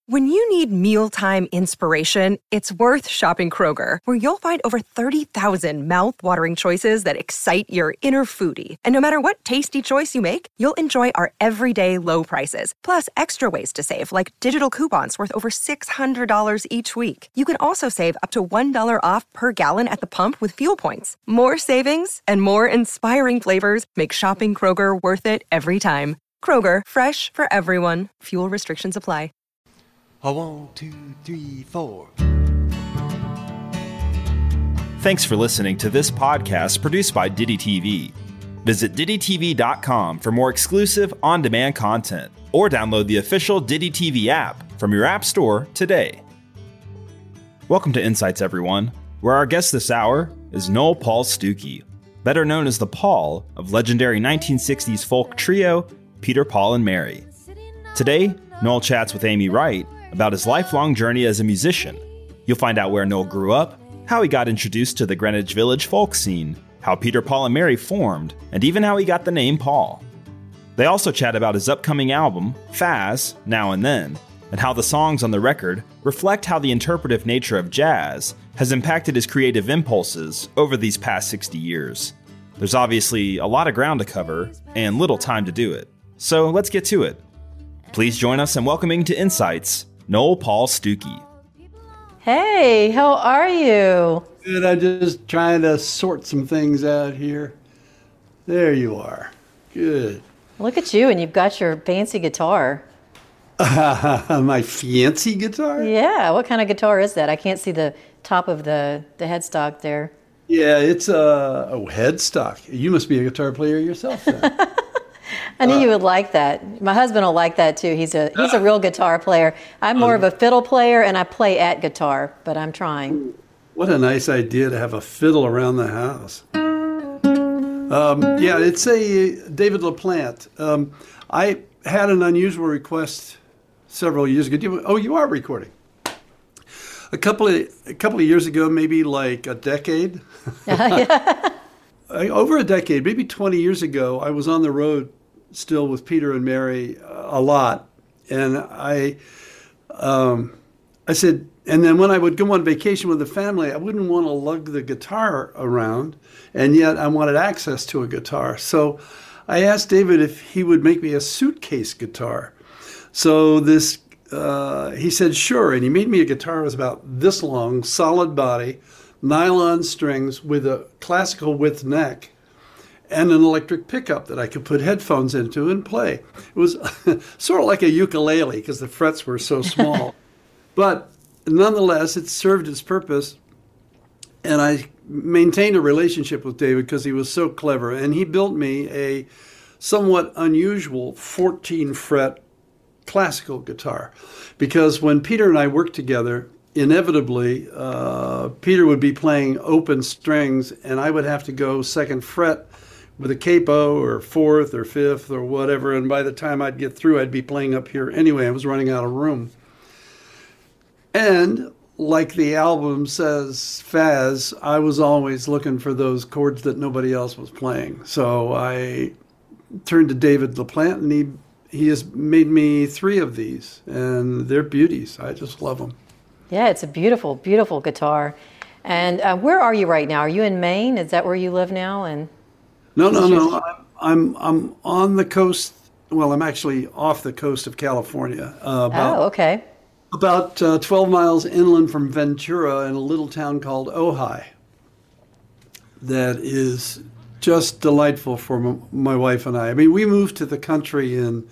When you need mealtime inspiration, it's worth shopping Kroger, where you'll find over 30,000 mouth-watering choices that excite your inner foodie. And no matter what tasty choice you make, you'll enjoy our everyday low prices, plus extra ways to save, like digital coupons worth over $600 each week. You can also save up to $1 off per gallon at the pump with fuel points. More savings and more inspiring flavors make shopping Kroger worth it every time. Kroger, fresh for everyone. Fuel restrictions apply. 1, 2, 3, 4. Thanks for listening to this podcast produced by Diddy TV. Visit DiddyTV.com for more exclusive on-demand content or download the official Diddy TV app from your app store today. Welcome to Insights, everyone, where our guest this hour is Noel Paul Stookey, better known as the Paul of legendary 1960s folk trio Peter, Paul, and Mary. Today, Noel chats with Amy Wright about his lifelong journey as a musician. You'll find out where Noel grew up, how he got introduced to the Greenwich Village folk scene, how Peter, Paul, and Mary formed, and even how he got the name Paul. They also chat about his upcoming album, Faz, Now and Then, and how the songs on the record reflect how the interpretive nature of jazz has impacted his creative impulses over these past 60 years. There's obviously a lot of ground to cover and little time to do it, so let's get to it. Please join us in welcoming to Insights, Noel Paul Stookey. Hey, how are you? Good, I'm just trying to sort some things out here. There you are. Good. Look at you, and you've got your fancy guitar. My fancy guitar? Yeah, what kind of guitar is that? I can't see the top of the headstock there. Yeah, it's a headstock. You must be a guitar player yourself then. I knew you would like that. My husband will like that too. He's a real guitar player. I'm more of a fiddle player, and I play at guitar, but I'm trying. What a nice idea to have a fiddle around the house. Yeah, it's a David LaPlante. I had an unusual request several years ago. You are recording. A couple of years ago, maybe like a decade. Yeah. Over a decade, maybe 20 years ago, I was on the road still with Peter and Mary a lot. And I said, and then when I would go on vacation with the family, I wouldn't want to lug the guitar around, and yet I wanted access to a guitar. So I asked David if he would make me a suitcase guitar. So he said, sure. And he made me a guitar that was about this long, solid body, nylon strings with a classical width neck, and an electric pickup that I could put headphones into and play. It was sort of like a ukulele because the frets were so small. But nonetheless, it served its purpose. And I maintained a relationship with David because he was so clever. And he built me a somewhat unusual 14-fret classical guitar. Because when Peter and I worked together, inevitably, Peter would be playing open strings, and I would have to go second fret with a capo or fourth or fifth or whatever. And by the time I'd get through, I'd be playing up here anyway. I was running out of room. And like the album says, Faz, I was always looking for those chords that nobody else was playing. So I turned to David LaPlante, and he has made me 3 of these, and they're beauties. I just love them. Yeah, it's a beautiful, beautiful guitar. And where are you right now? Are you in Maine? Is that where you live now? And No. I'm on the coast. Well, I'm actually off the coast of California. Okay. About 12 miles inland from Ventura in a little town called Ojai. That is just delightful for my wife and I. I mean, we moved to the country in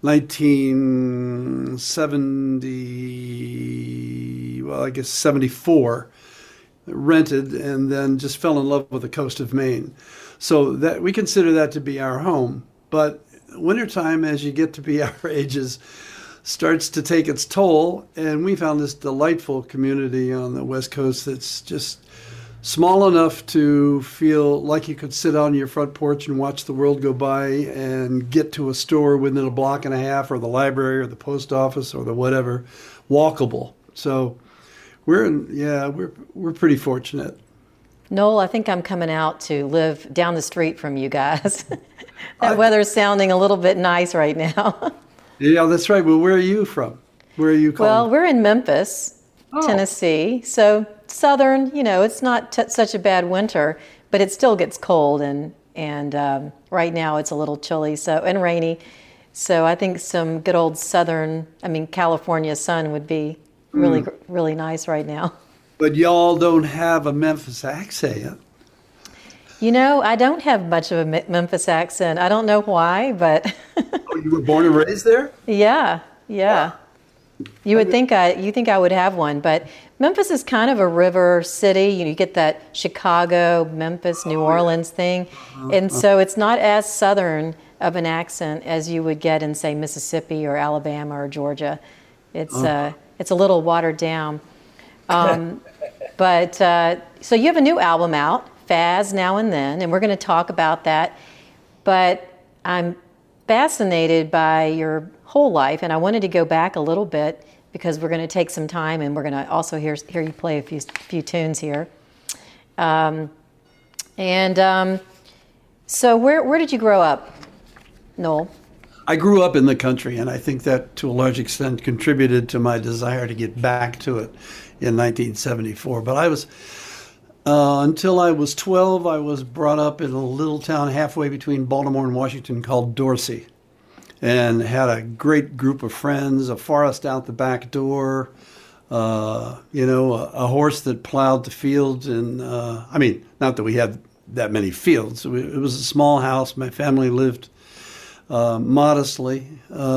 1974, rented, and then just fell in love with the coast of Maine. So that we consider that to be our home. But wintertime, as you get to be our ages, starts to take its toll. And we found this delightful community on the West Coast that's just small enough to feel like you could sit on your front porch and watch the world go by and get to a store within a block and a half, or the library or the post office or the whatever, walkable. So we're pretty fortunate. Noel, I think I'm coming out to live down the street from you guys. That weather's sounding a little bit nice right now. Yeah, that's right. Well, where are you from? Where are you calling? Well, we're in Memphis, Tennessee. So southern, it's not such a bad winter, but it still gets cold, and right now it's a little chilly and rainy. So I think some good old California sun would be really, really nice right now. But y'all don't have a Memphis accent. I don't have much of a Memphis accent. I don't know why, but... Oh, you were born and raised there? Yeah. Wow. You think I would have one, but Memphis is kind of a river city. You get that Chicago, Memphis, New Orleans thing. And so it's not as southern of an accent as you would get in, say, Mississippi or Alabama or Georgia. It's a little watered down. But so you have a new album out, Faz Now and Then, and we're going to talk about that. But I'm fascinated by your whole life, and I wanted to go back a little bit because we're going to take some time, and we're going to also hear you play a few tunes here. So where did you grow up, Noel? I grew up in the country, and I think that to a large extent contributed to my desire to get back to it in 1974. But I was, until I was 12, I was brought up in a little town halfway between Baltimore and Washington called Dorsey, and had a great group of friends, a forest out the back door, a horse that plowed the fields. And not that we had that many fields. It was a small house. My family lived modestly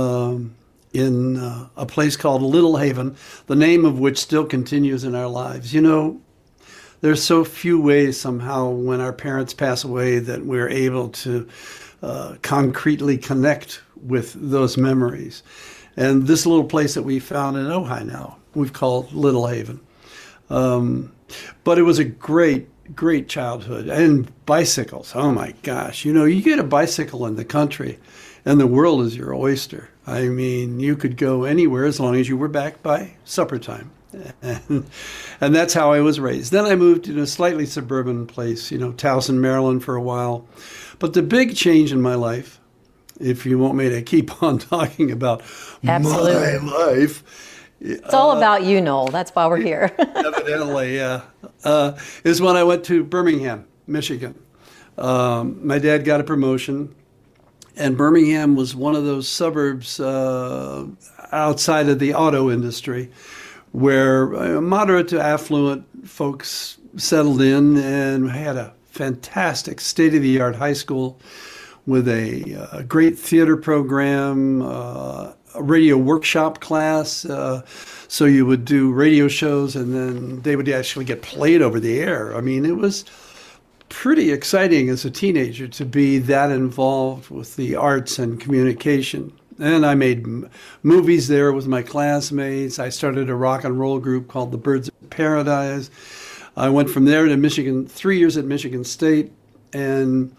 in a place called Little Haven, the name of which still continues in our lives. There's so few ways somehow when our parents pass away that we're able to concretely connect with those memories. And this little place that we found in Ojai now, we've called Little Haven. But it was a great childhood. And bicycles, oh my gosh. You get a bicycle in the country and the world is your oyster. You could go anywhere as long as you were back by supper time. And that's how I was raised. Then I moved in a slightly suburban place, Towson, Maryland for a while. But the big change in my life, if you want me to keep on talking about Absolutely. My life. It's all about you, Noel. That's why we're here. Evidently, yeah. Is when I went to Birmingham, Michigan. My dad got a promotion, and Birmingham was one of those suburbs outside of the auto industry where moderate to affluent folks settled in, and had a fantastic state-of-the-art high school with a great theater program, a radio workshop class. So you would do radio shows, and then they would actually get played over the air. It was pretty exciting as a teenager to be that involved with the arts and communication. And I made movies there with my classmates. I started a rock and roll group called the Birds of Paradise. I went from there to Michigan, 3 years at Michigan State, and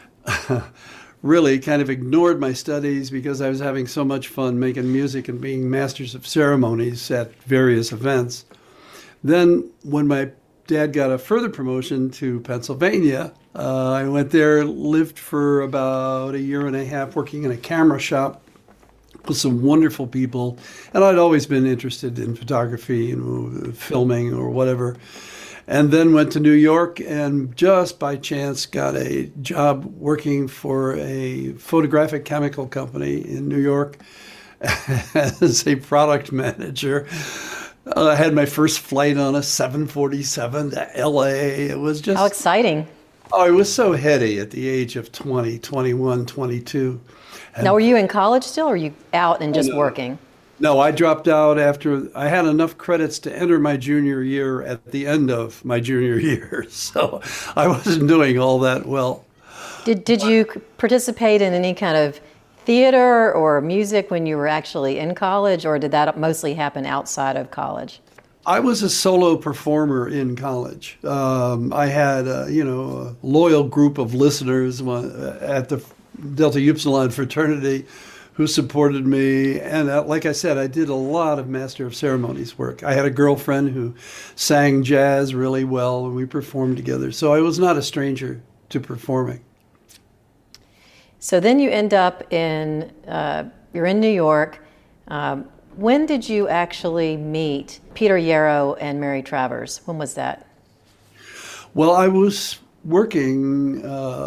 really kind of ignored my studies because I was having so much fun making music and being masters of ceremonies at various events. Then when my dad got a further promotion to Pennsylvania, I went there, lived for about a year and a half working in a camera shop with some wonderful people. And I'd always been interested in photography and filming or whatever. And then went to New York and just by chance got a job working for a photographic chemical company in New York as a product manager. I had my first flight on a 747 to LA. It was just... How exciting. Oh, it was so heady at the age of 20, 21, 22. And now, were you in college still, or were you out and just working? No, I dropped out after I had enough credits to enter my junior year at the end of my junior year. So I wasn't doing all that well. Did you participate in any kind of theater or music when you were actually in college, or did that mostly happen outside of college? I was a solo performer in college. I had a loyal group of listeners at the Delta Upsilon fraternity who supported me. And like I said, I did a lot of Master of Ceremonies work. I had a girlfriend who sang jazz really well, and we performed together. So I was not a stranger to performing. So then you end up you're in New York. when did you actually meet Peter Yarrow and Mary Travers? When was that? Well, I was working,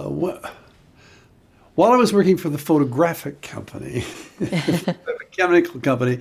while I was working for the photographic company, the chemical company,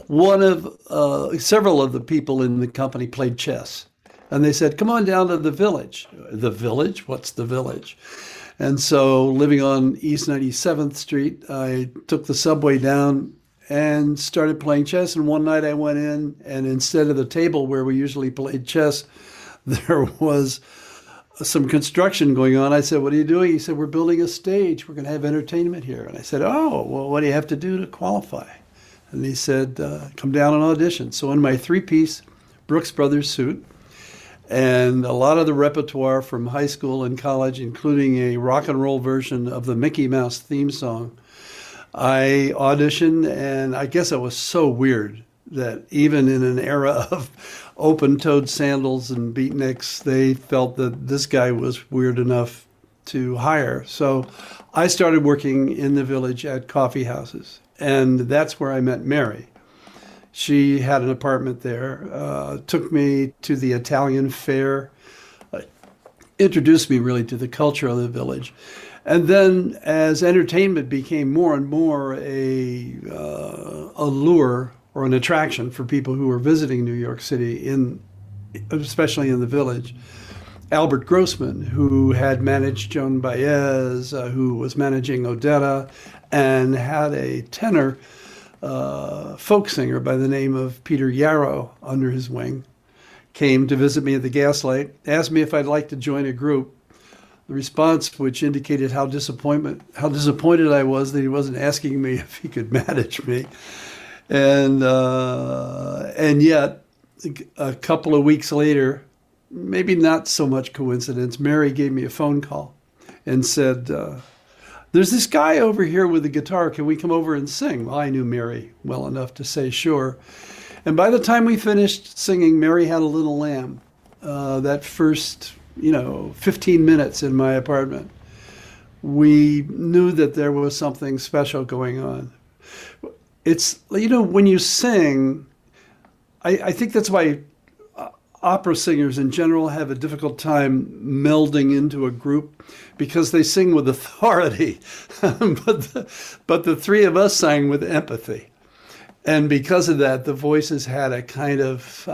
several of the people in the company played chess. And they said, come on down to the Village. The Village? What's the Village? And so living on East 97th Street, I took the subway down and started playing chess. And one night I went in, and instead of the table where we usually played chess, there was some construction going on. I said, what are you doing? He said, we're building a stage. We're going to have entertainment here. And I said, oh, well, what do you have to do to qualify? And he said, come down and audition. So in my three-piece Brooks Brothers suit, and a lot of the repertoire from high school and college, including a rock and roll version of the Mickey Mouse theme song, I auditioned, and I guess I was so weird that even in an era of open-toed sandals and beatniks, they felt that this guy was weird enough to hire. So I started working in the Village at coffee houses, and that's where I met Mary. She had an apartment there, took me to the Italian fair, introduced me really to the culture of the Village. And then as entertainment became more and more a lure or an attraction for people who were visiting New York City, especially in the Village, Albert Grossman, who had managed Joan Baez, who was managing Odetta, and had a tenor folk singer by the name of Peter Yarrow under his wing, came to visit me at the Gaslight, asked me if I'd like to join a group. The response, which indicated how disappointed I was that he wasn't asking me if he could manage me, and yet a couple of weeks later, maybe not so much coincidence, Mary gave me a phone call and said, there's this guy over here with a guitar. Can we come over and sing? Well, I knew Mary well enough to say sure. And by the time we finished singing, Mary Had a Little Lamb, that first, 15 minutes in my apartment, we knew that there was something special going on. It's, when you sing, I think that's why opera singers in general have a difficult time melding into a group, because they sing with authority. but the three of us sang with empathy. And because of that, the voices had a kind of,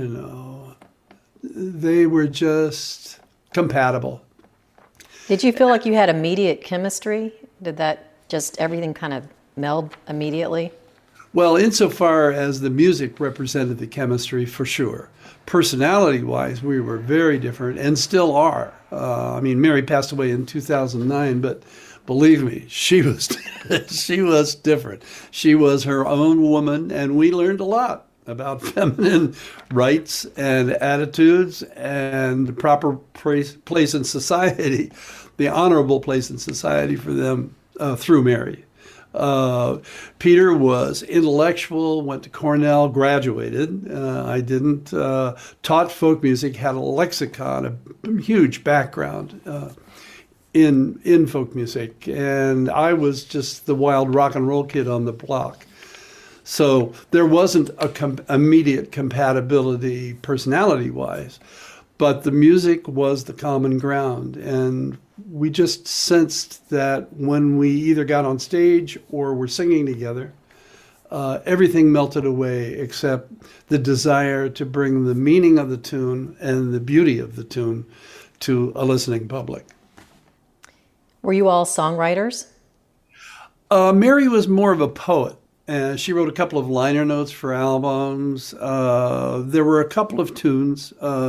they were just compatible. Did you feel like you had immediate chemistry? Did that just everything kind of meld immediately? Well, insofar as the music represented the chemistry, for sure. Personality-wise, we were very different and still are. Mary passed away in 2009, but believe me, she was different. She was her own woman, and we learned a lot about feminine rights and attitudes and the proper place in society, the honorable place in society for them through Mary. Peter was intellectual, went to Cornell, graduated. I didn't. Taught folk music, had a lexicon, a huge background in folk music. And I was just the wild rock and roll kid on the block. So there wasn't immediate compatibility personality-wise, but the music was the common ground. And we just sensed that when we either got on stage or were singing together, everything melted away except the desire to bring the meaning of the tune and the beauty of the tune to a listening public. Were you all songwriters? Mary was more of a poet. She wrote a couple of liner notes for albums. There were a couple of tunes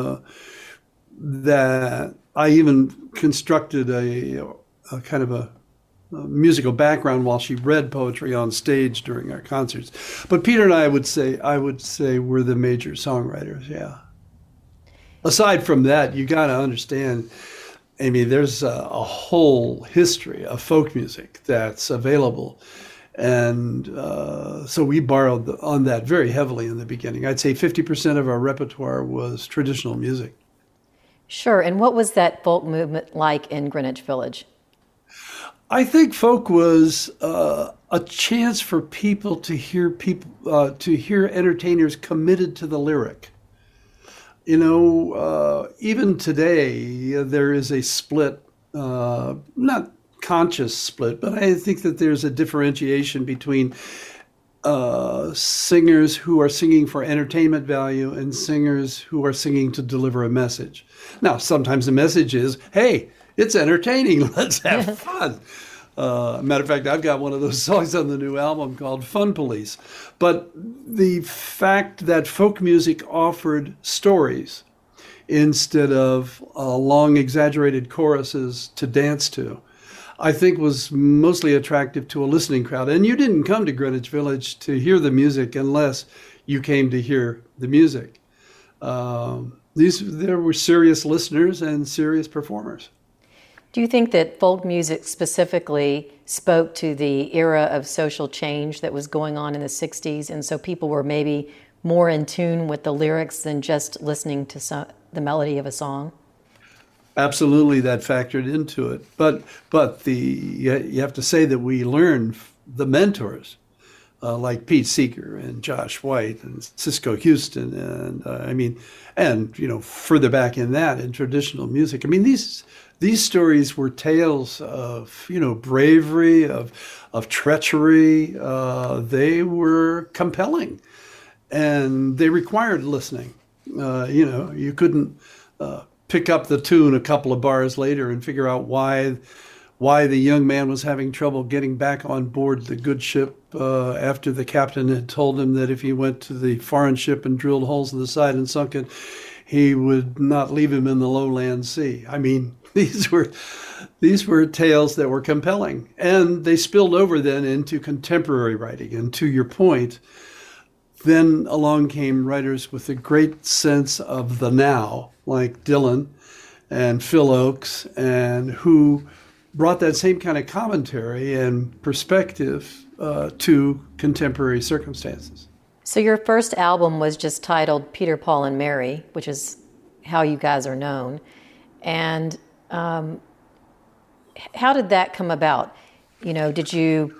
that I even constructed a kind of a musical background while she read poetry on stage during our concerts. But Peter and I would say we're the major songwriters, yeah. Aside from that, you got to understand, Amy, there's a whole history of folk music that's available. And so we borrowed on that very heavily in the beginning. I'd say 50% of our repertoire was traditional music. Sure. And what was that folk movement like in Greenwich Village? I think folk was a chance for people to hear entertainers committed to the lyric. Even today there is a split, not conscious split, but I think that there's a differentiation between singers who are singing for entertainment value and singers who are singing to deliver a message. Now, sometimes the message is, hey, it's entertaining, let's have fun. Matter of fact, I've got one of those songs on the new album called Fun Police. But the fact that folk music offered stories instead of long exaggerated choruses to dance to, I think was mostly attractive to a listening crowd. And you didn't come to Greenwich Village to hear the music unless you came to hear the music. There were serious listeners and serious performers. Do you think that folk music specifically spoke to the era of social change that was going on in the 60s, and so people were maybe more in tune with the lyrics than just listening to the melody of a song? Absolutely, that factored into it. But you have to say that we learned the mentors like Pete Seeger and Josh White and Cisco Houston and further back in that in traditional music. I mean these stories were tales of bravery, of treachery. They were compelling, and they required listening. You couldn't pick up the tune a couple of bars later and figure out why the young man was having trouble getting back on board the good ship after the captain had told him that if he went to the foreign ship and drilled holes in the side and sunk it, he would not leave him in the lowland sea. I mean, these were tales that were compelling, and they spilled over then into contemporary writing. And to your point, then along came writers with a great sense of the now, like Dylan and Phil Oakes, and who brought that same kind of commentary and perspective to contemporary circumstances. So your first album was just titled Peter, Paul, and Mary, which is how you guys are known. And how did that come about? Did you...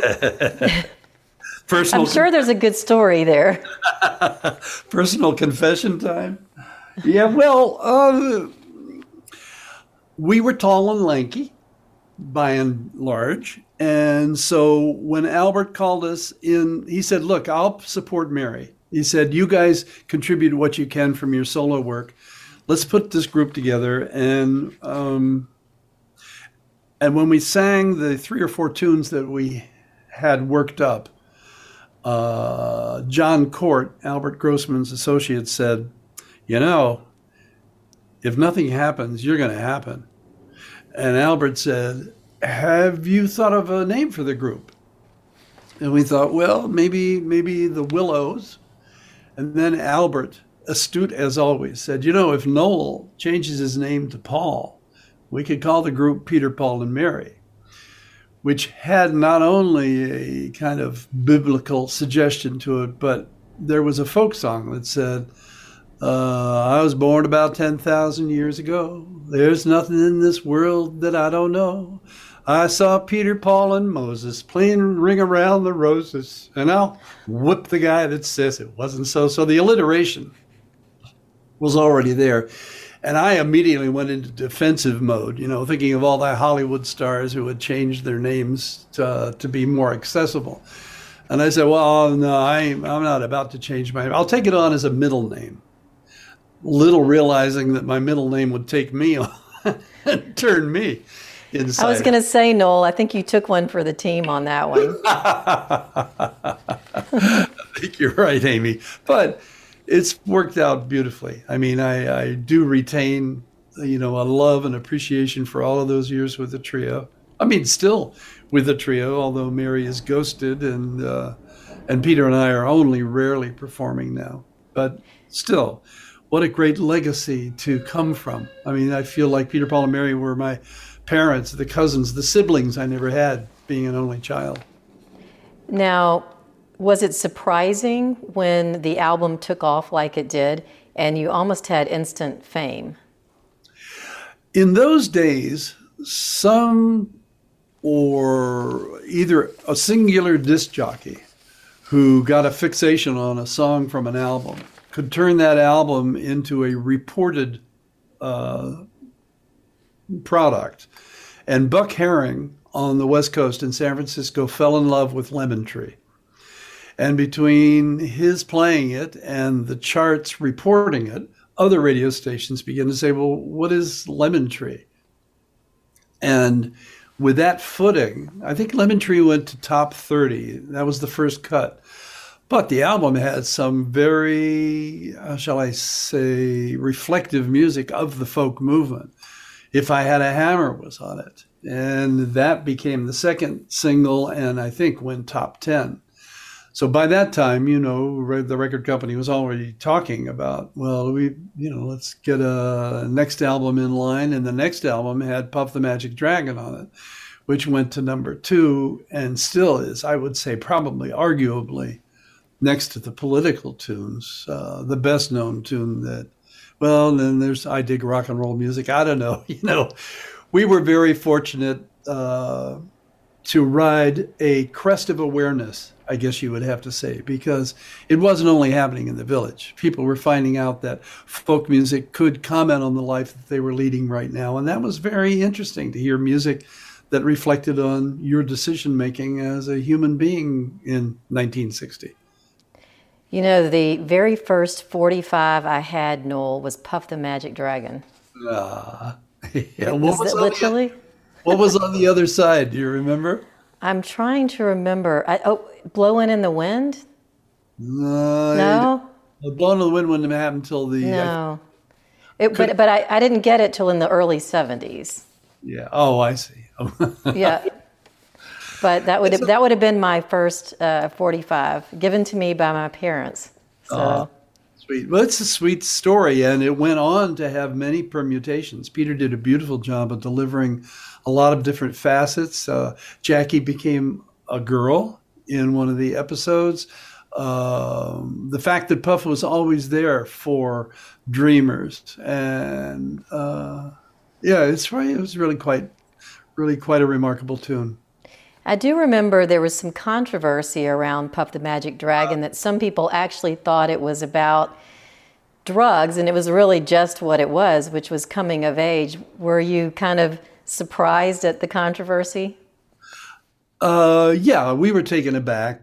I'm sure there's a good story there. Personal confession time? Yeah, well, we were tall and lanky, by and large. And so when Albert called us in, he said, look, I'll support Mary. He said, you guys contribute what you can from your solo work. Let's put this group together. And when we sang the 3 or 4 tunes that we had worked up, John Court, Albert Grossman's associate, said, if nothing happens, you're going to happen. And Albert said, have you thought of a name for the group? And we thought, well, maybe the Willows. And then Albert, astute as always, said, if Noel changes his name to Paul, we could call the group Peter, Paul, and Mary, which had not only a kind of biblical suggestion to it, but there was a folk song that said, I was born about 10,000 years ago. There's nothing in this world that I don't know. I saw Peter, Paul, and Moses playing Ring Around the Roses, and I'll whip the guy that says it wasn't so. So the alliteration was already there. And I immediately went into defensive mode, thinking of all the Hollywood stars who had changed their names to be more accessible. And I said, well, no, I'm not about to change my name. I'll take it on as a middle name. Little realizing that my middle name would take me on and turn me inside. I was going to say, Noel, I think you took one for the team on that one. I think you're right, Amy. But it's worked out beautifully. I mean, I do retain, a love and appreciation for all of those years with the trio. I mean, still with the trio, although Mary is ghosted and Peter and I are only rarely performing now. But still, what a great legacy to come from. I mean, I feel like Peter, Paul, and Mary were my parents, the cousins, the siblings I never had, being an only child. Now, was it surprising when the album took off like it did, and you almost had instant fame? In those days, some or either a singular disc jockey who got a fixation on a song from an album could turn that album into a reported product. And Buck Herring on the West Coast in San Francisco fell in love with Lemon Tree. And between his playing it and the charts reporting it, other radio stations began to say, well, what is Lemon Tree? And with that footing, I think Lemon Tree went to top 30. That was the first cut. But the album had some very, shall I say, reflective music of the folk movement. If I Had a Hammer was on it. And that became the second single and I think went top 10. So by that time, the record company was already talking about, well, let's get a next album in line. And the next album had Puff the Magic Dragon on it, which went to number 2 and still is, I would say, probably, arguably, next to the Political tunes, the best known tune that, well, then there's I Dig Rock and Roll Music. I don't know. We were very fortunate to ride a crest of awareness, I guess you would have to say, because it wasn't only happening in the Village. People were finding out that folk music could comment on the life that they were leading right now. And that was very interesting to hear music that reflected on your decision-making as a human being in 1960. The very first 45 I had, Noel, was Puff the Magic Dragon. Yeah, What was on the other side? Do you remember? I'm trying to remember. Blowin' in the Wind? No? Blowin' in the Wind wouldn't happen until the... No. But I didn't get it till in the early 70s. Yeah. Oh, I see. Yeah. But that would have been my first 45, given to me by my parents. So. Sweet. Well, it's a sweet story, and it went on to have many permutations. Peter did a beautiful job of delivering a lot of different facets. Jackie became a girl in one of the episodes. The fact that Puff was always there for dreamers, and it was really quite a remarkable tune. I do remember there was some controversy around Puff the Magic Dragon that some people actually thought it was about drugs, and it was really just what it was, which was coming of age. Were you kind of surprised at the controversy? Yeah, we were taken aback.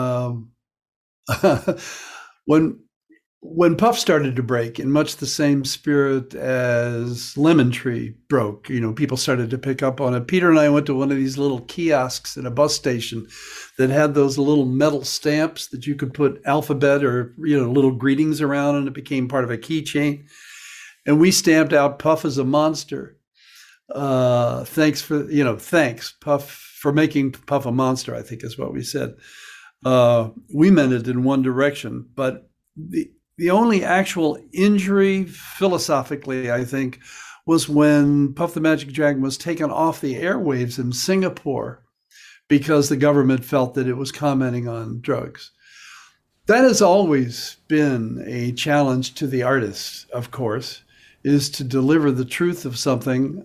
When Puff started to break, in much the same spirit as Lemon Tree broke, people started to pick up on it. Peter and I went to one of these little kiosks at a bus station that had those little metal stamps that you could put alphabet or, little greetings around, and it became part of a keychain. And we stamped out Puff as a monster. Thanks, Puff, for making Puff a monster, I think is what we said. We meant it in one direction, but the only actual injury, philosophically, I think, was when Puff the Magic Dragon was taken off the airwaves in Singapore because the government felt that it was commenting on drugs. That has always been a challenge to the artist, of course, is to deliver the truth of something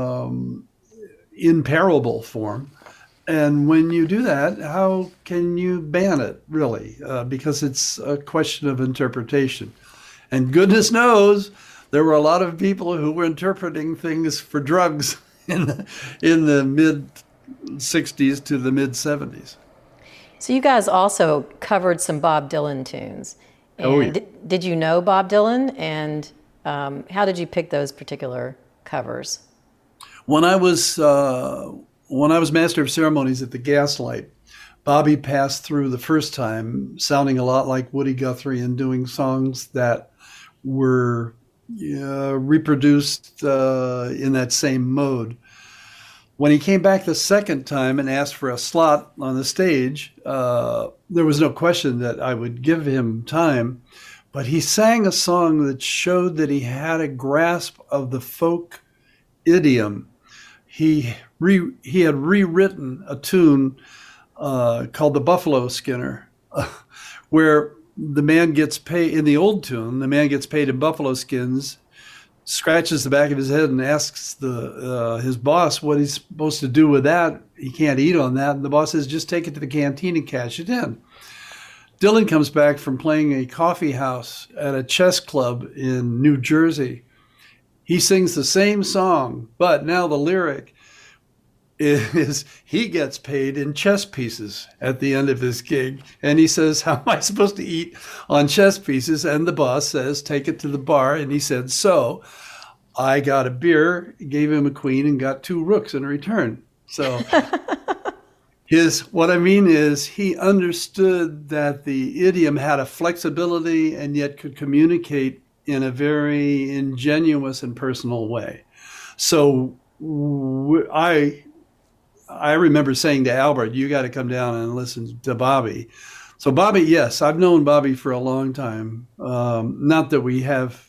in parable form. And when you do that, how can you ban it, really? Because it's a question of interpretation. And goodness knows, there were a lot of people who were interpreting things for drugs in the mid-'60s to the mid-'70s. So you guys also covered some Bob Dylan tunes. And did you know Bob Dylan? And how did you pick those particular covers? When I was Master of Ceremonies at the Gaslight, Bobby passed through the first time sounding a lot like Woody Guthrie and doing songs that were reproduced in that same mode. When he came back the second time and asked for a slot on the stage, there was no question that I would give him time, but he sang a song that showed that he had a grasp of the folk idiom. He had rewritten a tune called The Buffalo Skinner, where the man gets paid, in the old tune, the man gets paid in buffalo skins, scratches the back of his head and asks his boss what he's supposed to do with that. he can't eat on that. And the boss says, just take it to the canteen and cash it in. Dylan comes back from playing a coffee house at a chess club in New Jersey. He sings the same song, but now the lyric is he gets paid in chess pieces at the end of his gig. And he says, how am I supposed to eat on chess pieces? And the boss says, take it to the bar. And he said, so I got a beer, gave him a queen, and got 2 rooks in return. So what I mean is he understood that the idiom had a flexibility and yet could communicate in a very ingenuous and personal way. So I remember saying to Albert, you got to come down and listen to Bobby. So Bobby, yes, I've known Bobby for a long time. Not that we have,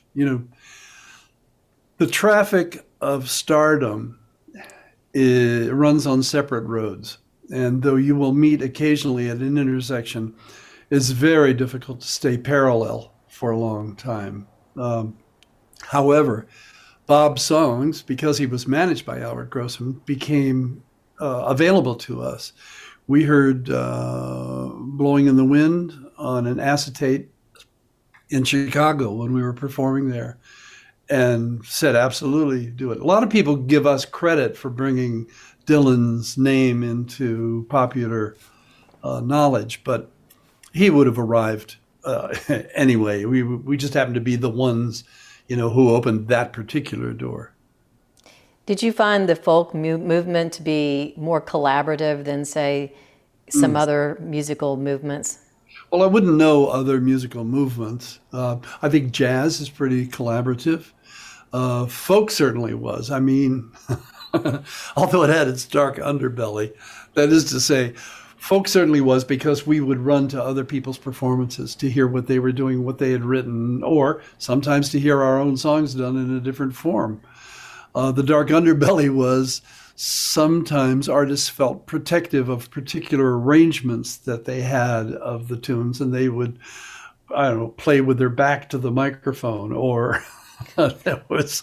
the traffic of stardom runs on separate roads. And though you will meet occasionally at an intersection, it's very difficult to stay parallel for a long time. However, Bob's songs, because he was managed by Albert Grossman, became available to us. We heard Blowing in the Wind on an acetate in Chicago when we were performing there and said, absolutely do it. A lot of people give us credit for bringing Dylan's name into popular knowledge, but he would have arrived anyway. We just happened to be the ones, who opened that particular door. Did you find the folk movement to be more collaborative than, say, some other musical movements? Well, I wouldn't know other musical movements. I think jazz is pretty collaborative. Folk certainly was. I mean, although it had its dark underbelly, that is to say, folk certainly was, because we would run to other people's performances to hear what they were doing, what they had written, or sometimes to hear our own songs done in a different form. The dark underbelly was sometimes artists felt protective of particular arrangements that they had of the tunes, and they would, play with their back to the microphone, or that was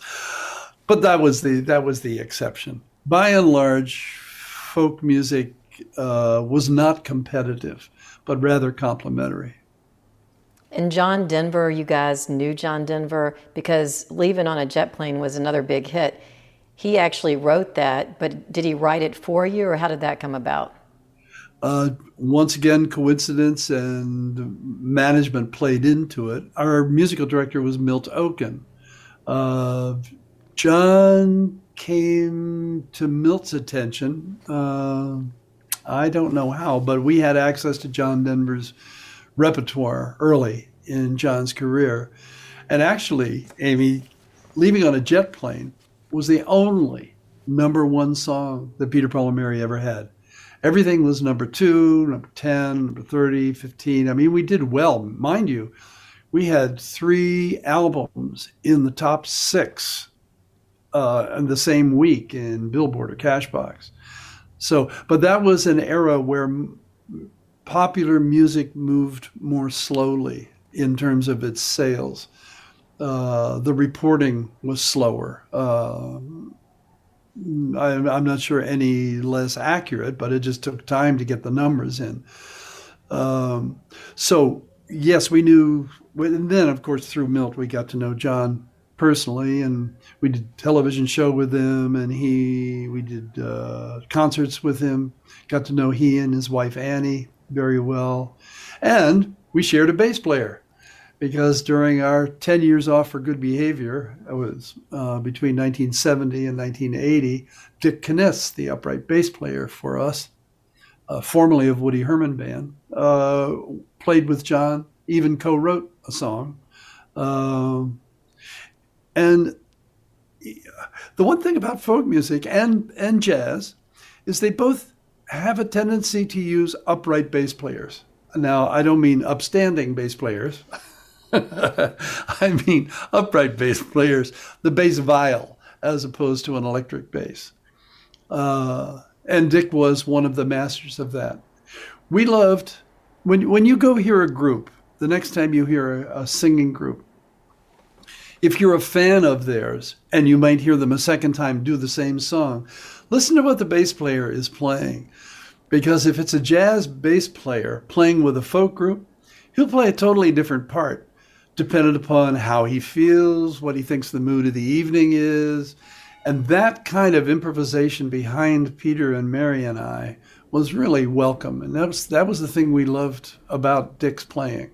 the exception. By and large, folk music was not competitive, but rather complementary. And John Denver, you guys knew John Denver because Leaving on a Jet Plane was another big hit. He actually wrote that, but did he write it for you, or how did that come about? Once again, coincidence and management played into it. Our musical director was Milt Oken. John came to Milt's attention. I don't know how, but we had access to John Denver's repertoire early in John's career. And actually, Amy, Leaving on a Jet Plane was the only #1 song that Peter, Paul, and Mary ever had. Everything was number 2, number 10, number 30, 15. I mean, we did well. Mind you, we had 3 albums in the top 6 in the same week in Billboard or Cashbox. So, but that was an era where popular music moved more slowly in terms of its sales. The reporting was slower. I'm not sure any less accurate, but it just took time to get the numbers in. So, yes, we knew. And then, of course, through Milt, we got to know John personally, and we did a television show with him, and we did concerts with him, got to know he and his wife Annie very well. And we shared a bass player, because during our 10 years off for good behavior, it was between 1970 and 1980, Dick Kniss, the upright bass player for us, formerly of Woody Herman Band, played with John, even co-wrote a song. And the one thing about folk music and jazz is they both have a tendency to use upright bass players. Now, I don't mean upstanding bass players. I mean upright bass players, the bass viol, as opposed to an electric bass. And Dick was one of the masters of that. We loved, when you go hear a group, the next time you hear a singing group, if you're a fan of theirs, and you might hear them a second time do the same song, listen to what the bass player is playing. Because if it's a jazz bass player playing with a folk group, he'll play a totally different part, dependent upon how he feels, what he thinks the mood of the evening is. And that kind of improvisation behind Peter and Mary and I was really welcome. And that was the thing we loved about Dick's playing.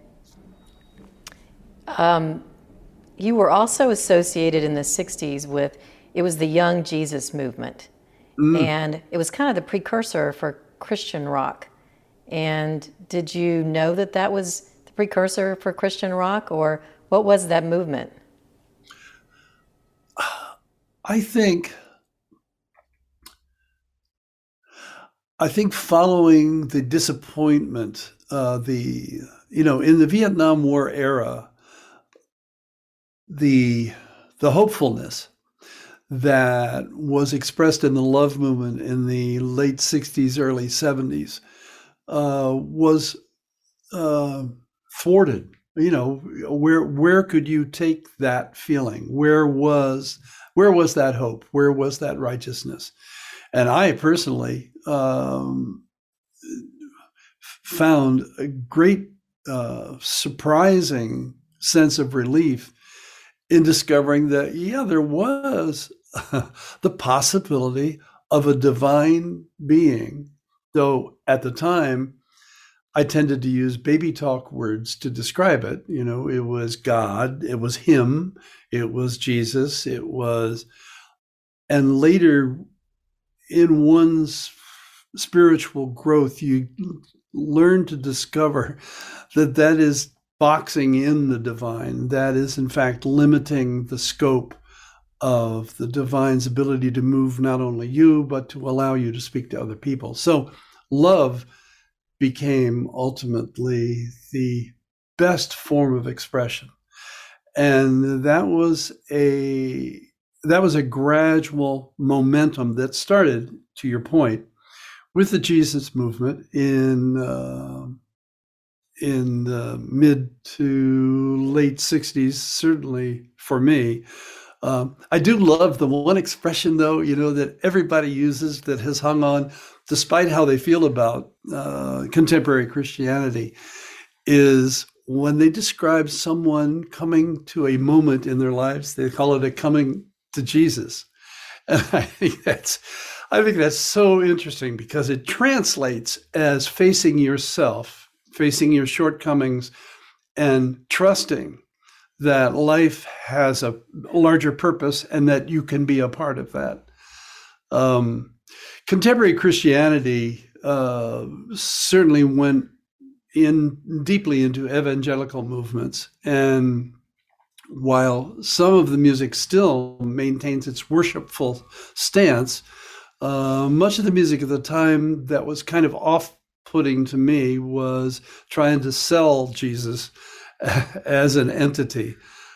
You were also associated in the 60s with, it was the Young Jesus movement. And it was kind of the precursor for Christian rock. And did you know that that was the precursor for Christian rock, or what was that movement? I think following the disappointment, in the Vietnam War era, the hopefulness that was expressed in the love movement in the late 60s, early 70s, was thwarted. Where could you take that feeling? Where was that hope? Where was that righteousness? And I personally found a great surprising sense of relief in discovering that, there was the possibility of a divine being, though at the time I tended to use baby talk words to describe it. It was God, it was him, it was Jesus, and later in one's spiritual growth, you learn to discover that is boxing in the divine. That is, in fact, limiting the scope of the divine's ability to move not only you, but to allow you to speak to other people. So love became ultimately the best form of expression. And that was a gradual momentum that started, to your point, with the Jesus movement in the mid to late 60s, certainly for me. I do love the one expression, though, that everybody uses that has hung on, despite how they feel about contemporary Christianity, is when they describe someone coming to a moment in their lives, they call it a coming to Jesus. And I think that's so interesting, because it translates as facing yourself, facing your shortcomings, and trusting that life has a larger purpose and that you can be a part of that. Contemporary Christianity certainly went deeply into evangelical movements. And while some of the music still maintains its worshipful stance, much of the music at the time that was kind of off-putting to me was trying to sell Jesus as an entity.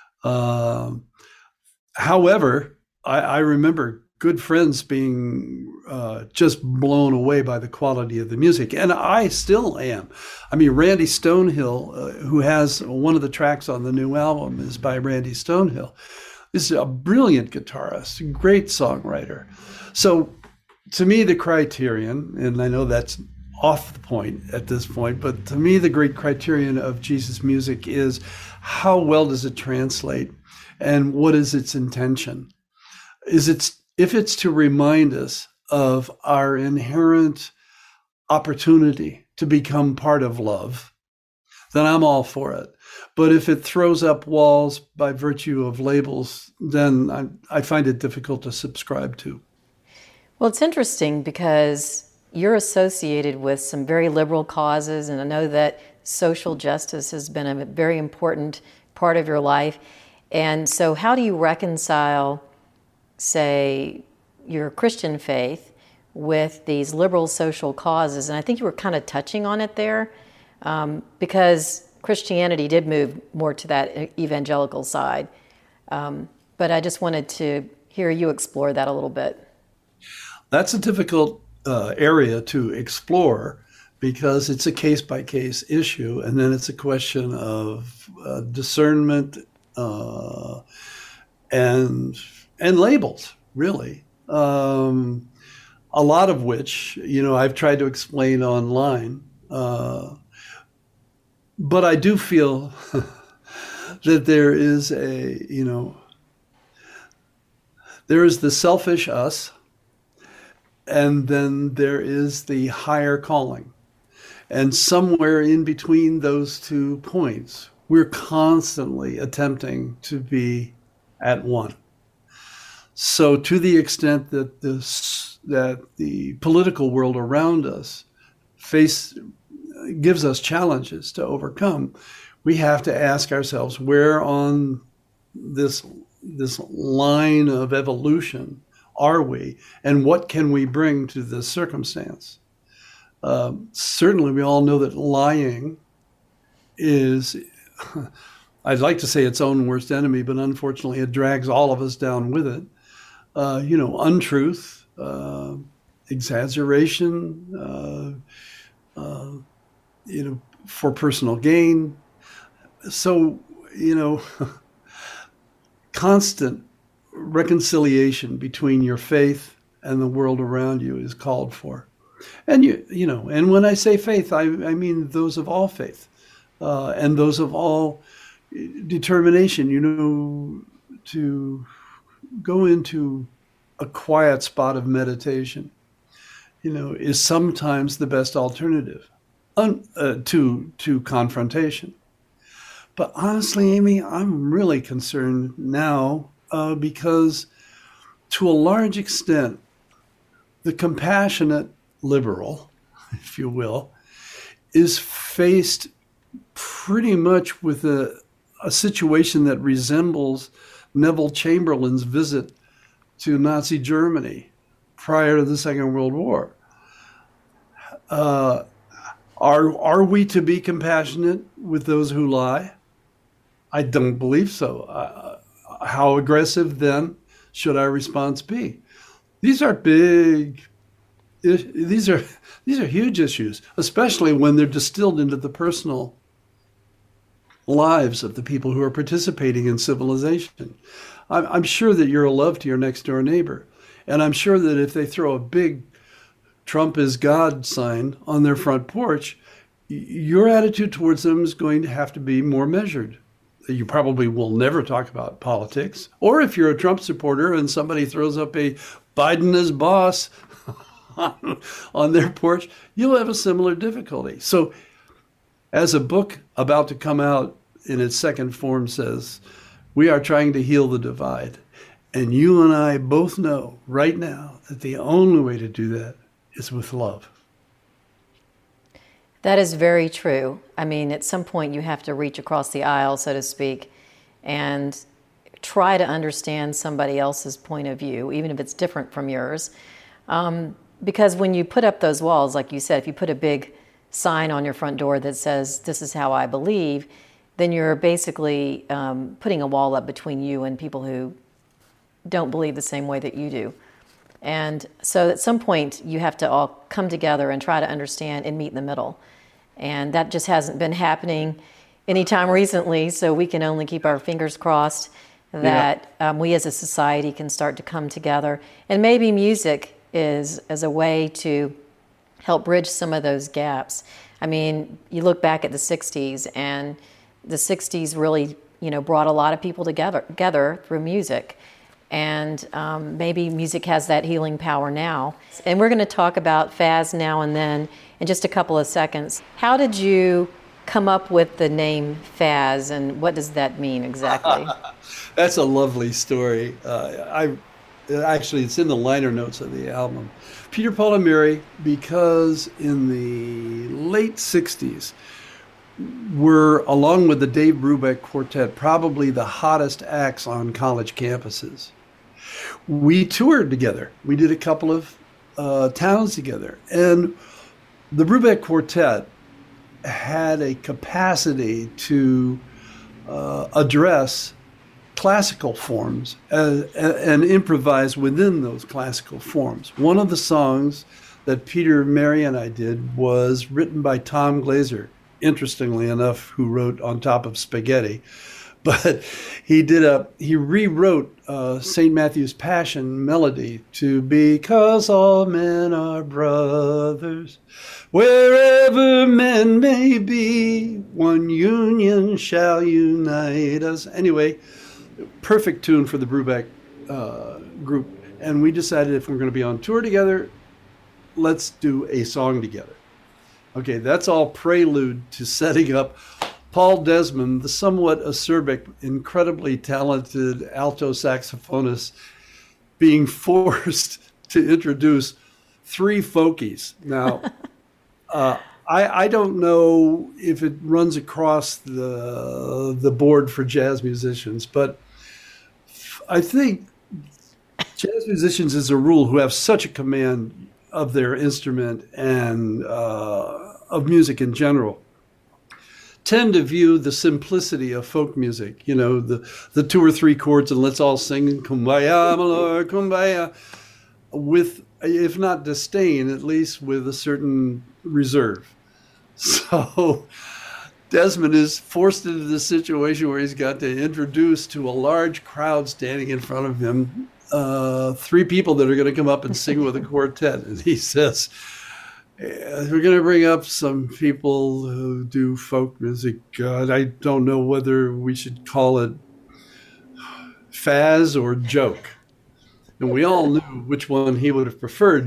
However, I remember good friends being just blown away by the quality of the music, and I still am. I mean, Randy Stonehill, who has one of the tracks on the new album, is by Randy Stonehill. This is a brilliant guitarist, a great songwriter. So to me, the criterion, and I know that's off the point at this point, but to me, the great criterion of Jesus music is how well does it translate, and what is its intention? If it's to remind us of our inherent opportunity to become part of love, then I'm all for it. But if it throws up walls by virtue of labels, then I find it difficult to subscribe to. Well, it's interesting because you're associated with some very liberal causes, and I know that social justice has been a very important part of your life. And so how do you reconcile, say, your Christian faith with these liberal social causes? And I think you were kind of touching on it there, because Christianity did move more to that evangelical side. But I just wanted to hear you explore that a little bit. That's a difficult area to explore, because it's a case-by-case issue, and then it's a question of discernment, and labels, really. A lot of which, I've tried to explain online. But I do feel that there is there is the selfish us, and then there is the higher calling. And somewhere in between those 2 points, we're constantly attempting to be at one. So to the extent that the political world around us gives us challenges to overcome, we have to ask ourselves, where on this line of evolution are we, and what can we bring to this circumstance? Certainly, we all know that lying is, I'd like to say its own worst enemy, but unfortunately it drags all of us down with it. Untruth, exaggeration, for personal gain. So, constant reconciliation between your faith and the world around you is called for. And and when I say faith, I mean those of all faith, and those of all determination, to go into a quiet spot of meditation, is sometimes the best alternative to confrontation. But honestly, Amy, I'm really concerned now because to a large extent, the compassionate liberal, if you will, is faced pretty much with a situation that resembles Neville Chamberlain's visit to Nazi Germany prior to the Second World War. Are we to be compassionate with those who lie? I don't believe so. How aggressive then should our response be? These are huge issues, especially when they're distilled into the personal lives of the people who are participating in civilization. I'm sure that you're a love to your next door neighbor, and I'm sure that if they throw a big Trump is God sign on their front porch, your attitude towards them is going to have to be more measured. You probably will never talk about politics. Or if you're a Trump supporter and somebody throws up a Biden as boss on their porch, you'll have a similar difficulty. So as a book about to come out in its second form says, we are trying to heal the divide. And you and I both know right now that the only way to do that is with love. That is very true. I mean, at some point you have to reach across the aisle, so to speak, and try to understand somebody else's point of view, even if it's different from yours. Because when you put up those walls, like you said, if you put a big sign on your front door that says, "This is how I believe," then you're basically putting a wall up between you and people who don't believe the same way that you do. And so at some point, you have to all come together and try to understand and meet in the middle. And that just hasn't been happening anytime recently, so we can only keep our fingers crossed that we as a society can start to come together. And maybe music is as a way to help bridge some of those gaps. I mean, you look back at the 60s, and the 60s really, brought a lot of people together through music. And maybe music has that healing power now. And we're going to talk about Faz Now and Then in just a couple of seconds. How did you come up with the name Faz, and what does that mean exactly? That's a lovely story. Actually, it's in the liner notes of the album. Peter, Paul, and Mary, because in the late 60s, were, along with the Dave Brubeck Quartet, probably the hottest acts on college campuses. We toured together. We did a couple of towns together. And the Brubeck Quartet had a capacity to address classical forms and improvise within those classical forms. One of the songs that Peter, Mary, and I did was written by Tom Glazer, interestingly enough, who wrote On Top of Spaghetti. But he rewrote St. Matthew's Passion melody to because all men are brothers, wherever men may be, one union shall unite us. Anyway, perfect tune for the Brubeck group. And we decided if we're going to be on tour together, let's do a song together. Okay, that's all prelude to setting up Paul Desmond, the somewhat acerbic, incredibly talented alto saxophonist, being forced to introduce three folkies. Now, I don't know if it runs across the board for jazz musicians, but I think jazz musicians, as a rule, who have such a command of their instrument and of music in general, tend to view the simplicity of folk music, you know, the two or three chords and let's all sing Kumbaya, my Lord, Kumbaya, with, if not disdain, at least with a certain reserve. So Desmond is forced into this situation where he's got to introduce to a large crowd standing in front of him three people that are going to come up and sing with a quartet. And he says, we're going to bring up some people who do folk music. I don't know whether we should call it Faz or joke. And we all knew which one he would have preferred.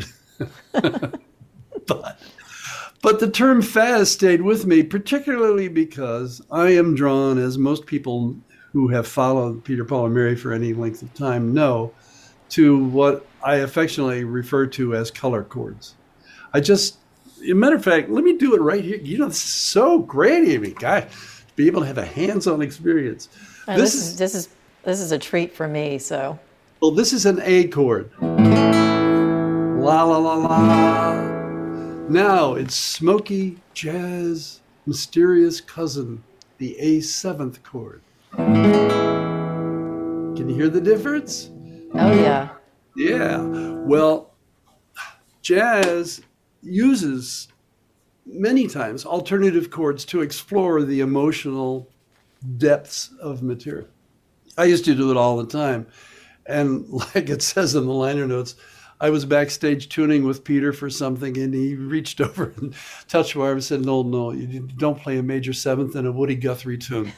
But the term Faz stayed with me, particularly because I am drawn, as most people who have followed Peter, Paul, and Mary for any length of time know, to what I affectionately refer to as color chords. As a matter of fact, let me do it right here. You know, this is so great, Amy. God, to be able to have a hands-on experience. This is a treat for me. So, well, this is an A chord. La la la la. Now it's smoky jazz, mysterious cousin, the A7th chord. Can you hear the difference? Oh yeah. Yeah. Well, jazz uses many times alternative chords to explore the emotional depths of material. I used to do it all the time. And like it says in the liner notes, I was backstage tuning with Peter for something, and he reached over and touched my arm and said, no, you don't play a major seventh in a Woody Guthrie tune.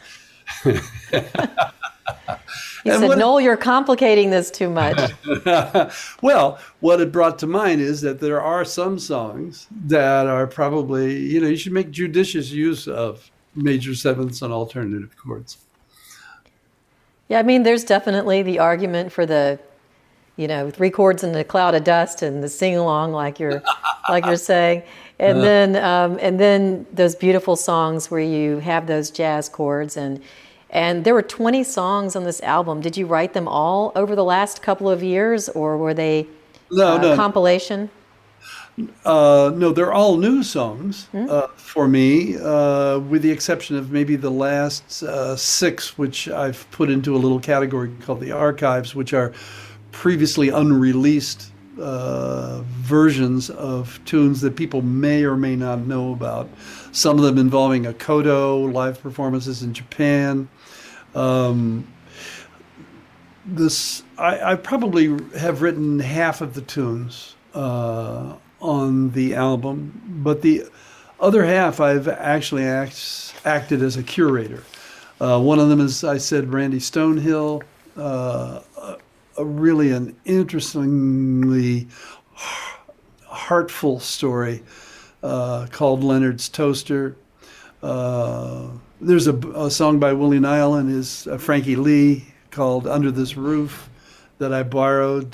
He said, Noel, you're complicating this too much. Well, what it brought to mind is that there are some songs that are probably, you should make judicious use of major sevenths and alternative chords. Yeah, I mean, there's definitely the argument for the, three chords in a cloud of dust and the sing-along like you're saying. And then those beautiful songs where you have those jazz chords. And there were 20 songs on this album. Did you write them all over the last couple of years, or were they compilation? No, they're all new songs for me, with the exception of maybe the last 6, which I've put into a little category called the archives, which are previously unreleased versions of tunes that people may or may not know about. Some of them involving Akoto, live performances in Japan. I probably have written half of the tunes on the album, but the other half I've actually acted as a curator. One of them is, I said, Randy Stonehill, really an interestingly heartful story called Leonard's Toaster. There's a song by Willie Nile and his Frankie Lee called Under This Roof that I borrowed.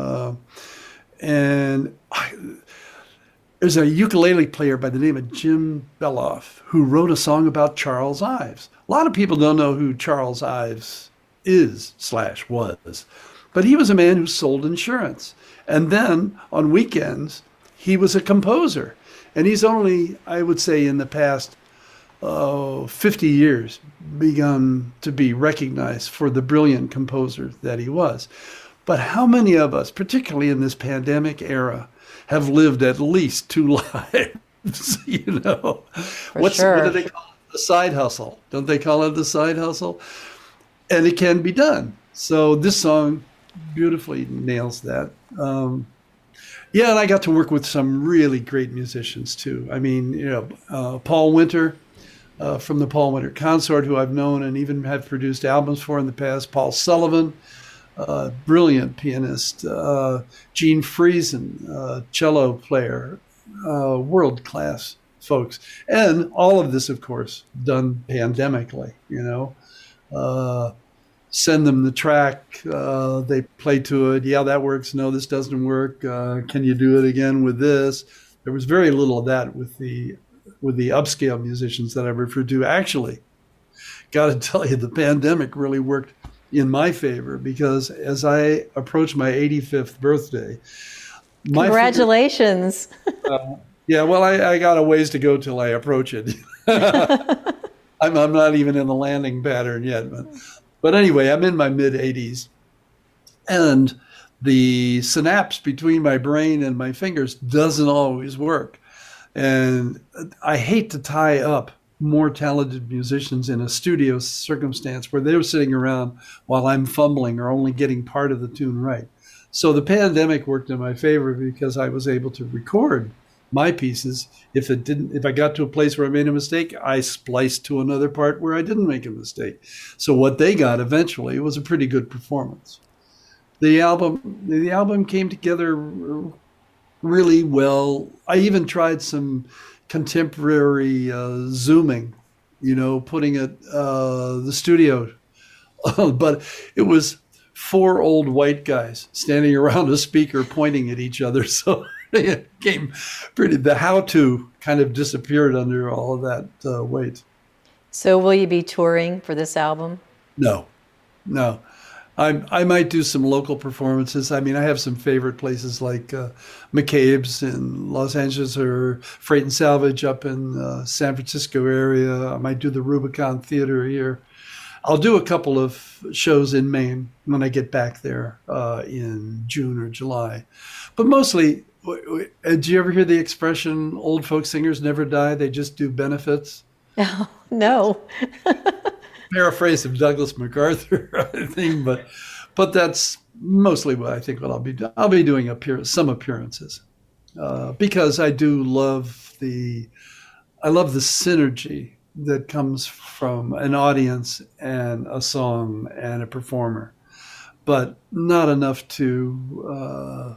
There's a ukulele player by the name of Jim Beloff who wrote a song about Charles Ives. A lot of people don't know who Charles Ives is/was, but he was a man who sold insurance. And then on weekends, he was a composer. And he's only, I would say, in the past 50 years begun to be recognized for the brilliant composer that he was. But how many of us, particularly in this pandemic era, have lived at least 2 lives, For What sure. do they call it? The side hustle. Don't they call it the side hustle? and it can be done. So this song beautifully nails that. Yeah, and I got to work with some really great musicians too. I mean, Paul Winter from the Paul Winter Consort, who I've known and even have produced albums for in the past. Paul Sullivan, brilliant pianist. Gene Friesen, cello player, world-class folks. And all of this, of course, done pandemically, Send them the track, they play to it. Yeah, that works. No, this doesn't work. Can you do it again with this? There was very little of that with the upscale musicians that I referred to. Actually, got to tell you, the pandemic really worked in my favor, because as I approached my 85th birthday, congratulations. Yeah, well, I got a ways to go till I approach it. I'm not even in the landing pattern yet, but anyway, I'm in my mid-80s, and the synapse between my brain and my fingers doesn't always work. And I hate to tie up more talented musicians in a studio circumstance where they're sitting around while I'm fumbling or only getting part of the tune right. So the pandemic worked in my favor, because I was able to record my pieces. If I got to a place where I made a mistake, I spliced to another part where I didn't make a mistake. So what they got eventually was a pretty good performance. The album came together really well. I even tried some contemporary zooming, putting it the studio, but it was 4 old white guys standing around a speaker pointing at each other. So it became the how-to kind of disappeared under all of that weight. So will you be touring for this album? No. I might do some local performances. I mean, I have some favorite places like McCabe's in Los Angeles, or Freight and Salvage up in San Francisco area. I might do the Rubicon Theater here. I'll do a couple of shows in Maine when I get back there in June or July. But mostly, do you ever hear the expression, old folk singers never die, they just do benefits? Oh, no. Paraphrase of Douglas MacArthur, I think, but that's mostly what I think what I'll be doing. I'll be doing some appearances because I do love the synergy that comes from an audience and a song and a performer, but not enough to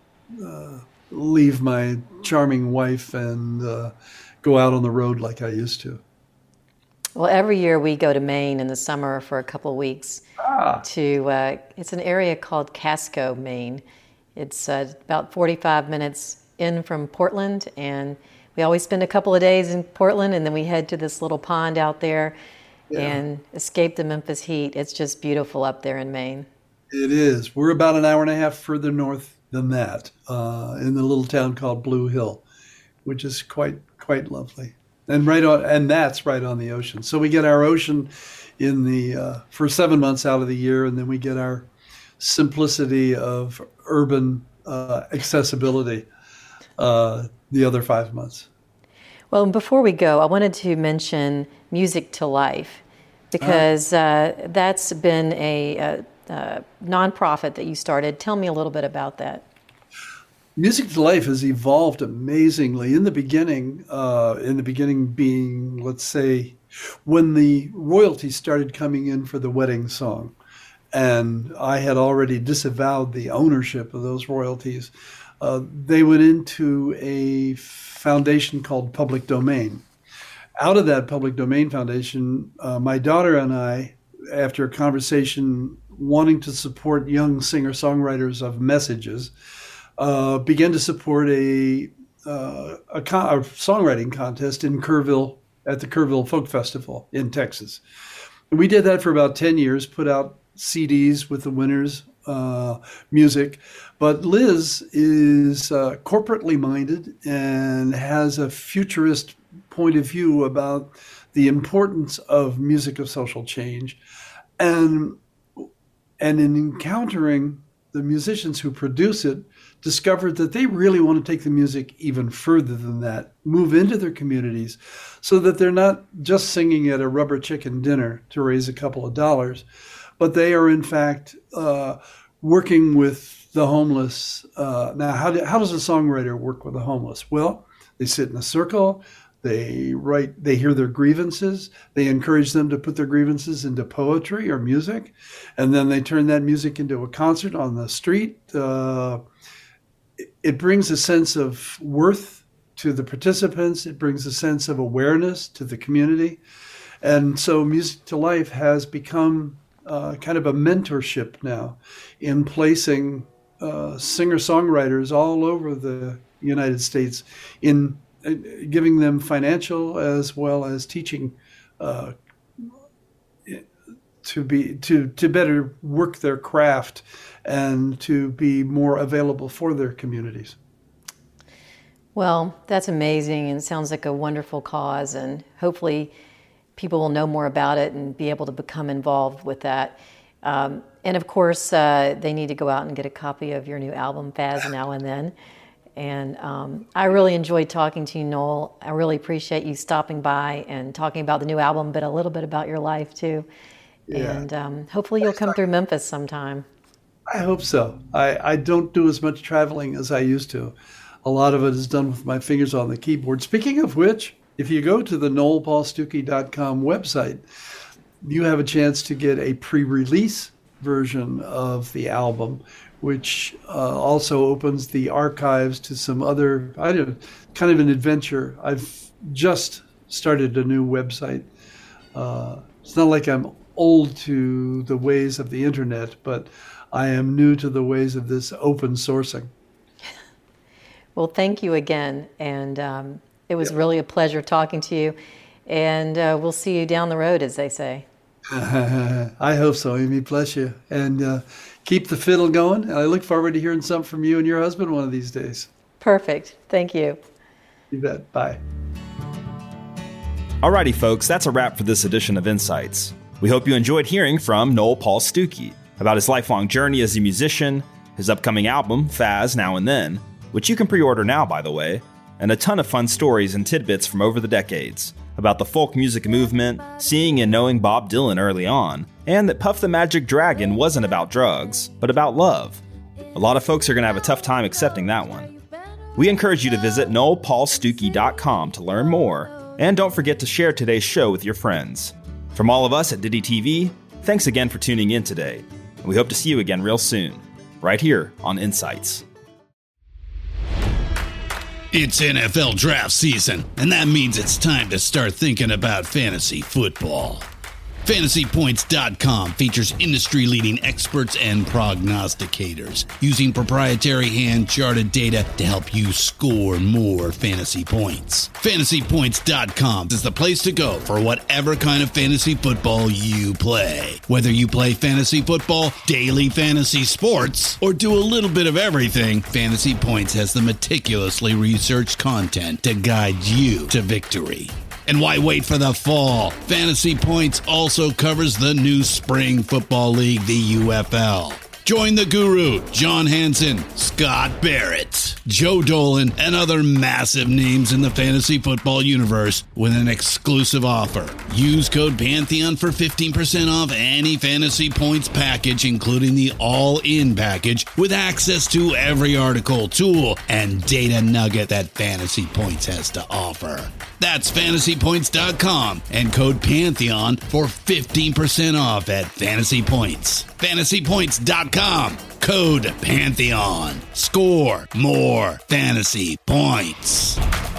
leave my charming wife and go out on the road like I used to. Well, every year we go to Maine in the summer for a couple of weeks it's an area called Casco, Maine. It's about 45 minutes in from Portland, and we always spend a couple of days in Portland, and then we head to this little pond out there and escape the Memphis heat. It's just beautiful up there in Maine. It is. We're about an hour and a half further north than that, in the little town called Blue Hill, which is quite lovely. And that's right on the ocean. So we get our ocean for 7 months out of the year, and then we get our simplicity of urban accessibility the other 5 months. Well, before we go, I wanted to mention Music to Life, because that's been a nonprofit that you started. Tell me a little bit about that. Music to Life has evolved amazingly. In the beginning being, let's say, when the royalties started coming in for the wedding song, and I had already disavowed the ownership of those royalties, they went into a foundation called Public Domain. Out of that Public Domain Foundation, my daughter and I, after a conversation wanting to support young singer-songwriters of messages, began to support a songwriting contest in Kerrville, at the Kerrville Folk Festival in Texas. And we did that for about 10 years, put out CDs with the winners, music. But Liz is corporately minded and has a futurist point of view about the importance of music of social change. And in encountering the musicians who produce it, discovered that they really want to take the music even further than that, move into their communities so that they're not just singing at a rubber chicken dinner to raise a couple of dollars, but they are in fact working with the homeless. Now, how does a songwriter work with the homeless? Well, they sit in a circle. They hear their grievances. They encourage them to put their grievances into poetry or music. And then they turn that music into a concert on the street. It brings a sense of worth to the participants. It brings a sense of awareness to the community. And so Music to Life has become kind of a mentorship now in placing singer-songwriters all over the United States in giving them financial as well as teaching to better work their craft and to be more available for their communities. Well, that's amazing, and it sounds like a wonderful cause, and hopefully people will know more about it and be able to become involved with that. And of course, they need to go out and get a copy of your new album, Faz Now and Then. And I really enjoyed talking to you, Noel. I really appreciate you stopping by and talking about the new album, but a little bit about your life too. Yeah. And hopefully you'll come through Memphis sometime. I hope so. I don't do as much traveling as I used to. A lot of it is done with my fingers on the keyboard. Speaking of which, if you go to the NoelPaulStukey.com website, you have a chance to get a pre-release version of the album, which also opens the archives to some other, kind of an adventure. I've just started a new website. It's not like I'm old to the ways of the internet, but I am new to the ways of this open sourcing. Well, thank you again. And it was really a pleasure talking to you. And we'll see you down the road, as they say. I hope so, Amy. Bless you. And keep the fiddle going. And I look forward to hearing something from you and your husband one of these days. Perfect. Thank you. You bet. Bye. Alrighty, folks, that's a wrap for this edition of Insights. We hope you enjoyed hearing from Noel Paul Stukey about his lifelong journey as a musician, his upcoming album, Faz Now and Then, which you can pre-order now, by the way, and a ton of fun stories and tidbits from over the decades about the folk music movement, seeing and knowing Bob Dylan early on, and that Puff the Magic Dragon wasn't about drugs, but about love. A lot of folks are going to have a tough time accepting that one. We encourage you to visit NoelPaulStukey.com to learn more, and don't forget to share today's show with your friends. From all of us at Diddy TV, thanks again for tuning in today, and we hope to see you again real soon, right here on Insights. It's NFL draft season, and that means it's time to start thinking about fantasy football. FantasyPoints.com features industry-leading experts and prognosticators using proprietary hand-charted data to help you score more fantasy points. FantasyPoints.com is the place to go for whatever kind of fantasy football you play. Whether you play fantasy football, daily fantasy sports, or do a little bit of everything, Fantasy Points has the meticulously researched content to guide you to victory. And why wait for the fall? Fantasy Points also covers the new spring football league, the UFL. Join the guru, John Hansen, Scott Barrett, Joe Dolan, and other massive names in the fantasy football universe with an exclusive offer. Use code Pantheon for 15% off any Fantasy Points package, including the all-in package, with access to every article, tool, and data nugget that Fantasy Points has to offer. That's FantasyPoints.com and code Pantheon for 15% off at Fantasy Points. FantasyPoints.com, code Pantheon. Score more fantasy points.